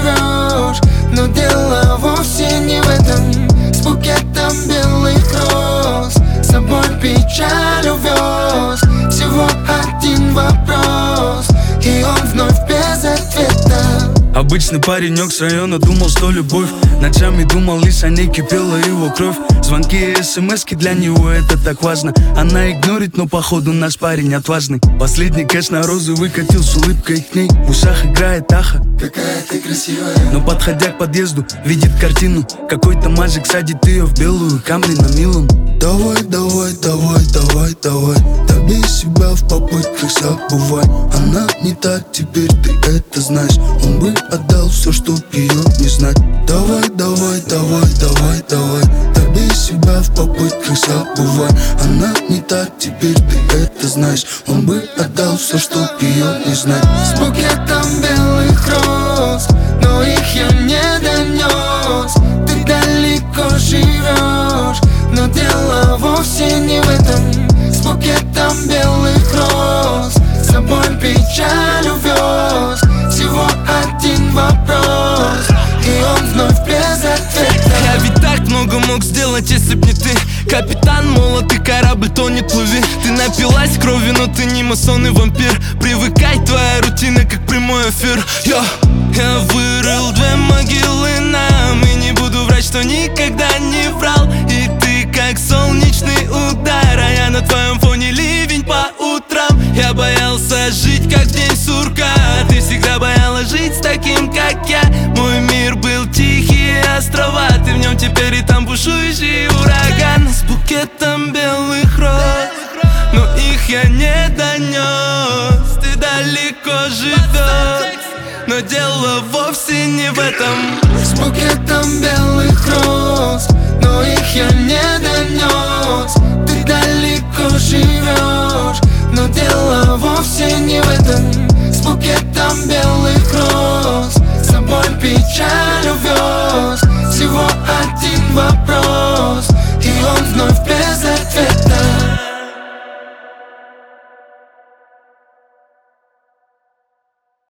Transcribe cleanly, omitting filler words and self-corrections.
живешь. Но дело вовсе не в этом. С букетом белых роз с собой печаль увез. Всего один вопрос, и он вновь без ответа. Обычный паренек с района думал, что любовь. Ночами думал, лишь о ней кипела его кровь. Звонки и смски для него это так важно. Она игнорит, но походу наш парень отважный. Последний кэш на розы выкатил с улыбкой к ней. В ушах играет аха, какая ты красивая. но подходя к подъезду, видит картину. Какой-то мальчик садит ее в белую Камри на милом. Давай, давай, давай, давай, давай. Добей себя в попытках забывай. Она не так, теперь ты это знаешь. Он бы отдал все, чтоб ее не знать. Давай, давай, давай, давай, давай. Добей себя в попытках забывай. Она не так, теперь ты это знаешь. Он бы отдал все, чтоб ее не знать. С букетом белых роз, но их я не донес. Ты далеко живешь, но дело вовсе не в этом. С букетом белых роз с собой печаль увез. Всего один вопрос, и он вновь без ответа. Я ведь так много мог сделать, если б не ты. Капитан молот и корабль тонет, плыви. Ты напилась крови, но ты не масон и вампир. Привыкай, твоя рутина как прямой эфир. Я вырыл 2 могилы нам, и не буду врать, что никогда не врал. И ты как солнечный удар, а я на твоем фоне ливень по утрам. Я боялся жить как в день сурка, ты всегда боялась жить с таким, как я. Мой мир был тихие острова, ты в нем теперь и там бушующий ураган. С букетом белых роз, но их я не донес. Ты далеко живешь, но дело вовсе не в этом. С букетом белых роз, но их я не донес. Ты далеко живешь, но дело вовсе не в этом. С букетом белых роз с собой печаль